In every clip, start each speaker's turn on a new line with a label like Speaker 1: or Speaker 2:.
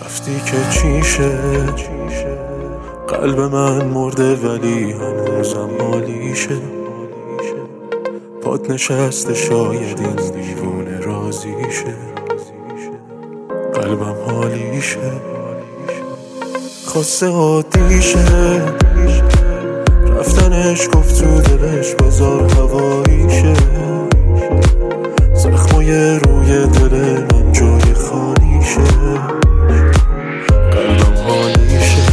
Speaker 1: رفتی که چیشه، قلب من مرده ولی هنوزم مالیشه. پات نشسته شاید این دیوونه راضیشه، قلبم حالیشه. خواسته عادیشه، رفتنش گفت تو دلش بازار هواییشه. زخمای روی دل من جای خالیشه، قلبم حالیشه.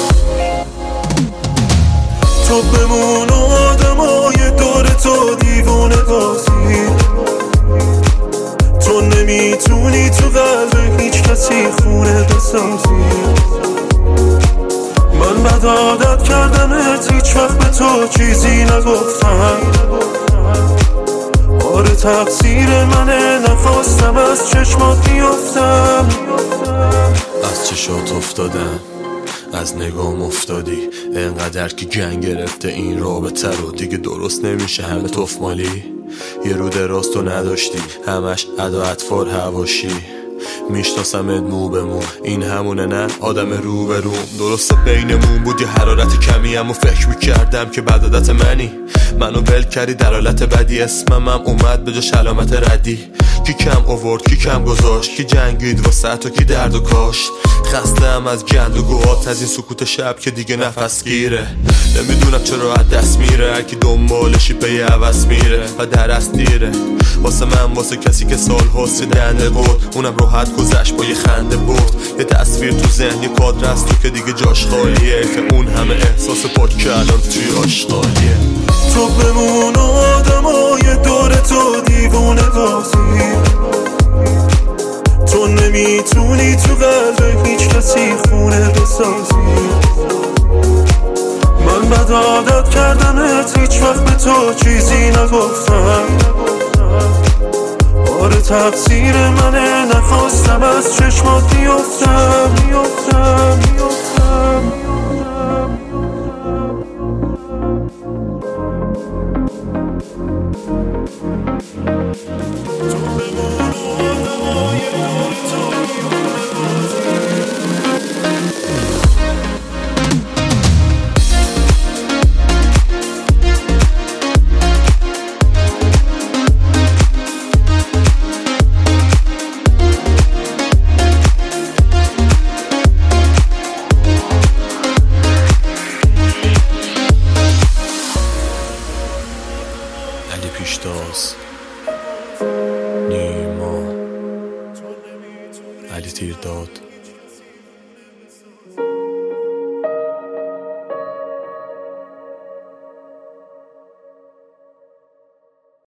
Speaker 1: تو بمون و آدمای دور تو دیوونه بازی، تو نمیتونی تو قلب هیچ کسی خونه بسازی. من بد عادت کردمت، هیچ وقت به تو چیزی نگفتم. آره تقصیر منه، نخواستم از چشمات بیفتم.
Speaker 2: از چشات افتادم، از نگام افتادی، انقدر که گنگ گرفته این رابطه رو. دیگه درست نمیشه همه تفمالی، یه رو دراز تو نداشتی، همش ادا اطفال هواشی. میشناسمت مو به مو، این همونه نه آدم رو به روم. درسته بینمون بود یه حرارت کمی، اما فکر میکردم که بدعادت منی. منو ول کردی در حالت بدی، اسمم اومد به جاش علامت ردی. کی کم آورد کی کم گذاشت، کی جنگید واسه تو کی درد و کاشت. خستم از گند و گوهات، از این سکوت شب که دیگه نفس گیره. نمیدونم چرا از دست میره، هرکی دنبالشی پی عوض میره و درست دیره. واسه من، واسه کسی که سال هاست دنده بود، اونم راحت گذشت با یه خنده برد. یه تصویر تو ذهن، یه کادر از تو که دیگه جاش خالیه. که اون همه احساس پاک که الان توی آشغالیه.
Speaker 1: تو بمون و آدمای دور تو دیوونه بازی، تو نمیتونی تو قلب هیچ کسی خونه بسازی. من بد عادت کردمت، هیچ وقت به تو چیزی نگفتم. آره تقصیر منه، نخواستم از چشمات بیفتم.
Speaker 2: علی پیشتاز، نیما، علی تیرداد.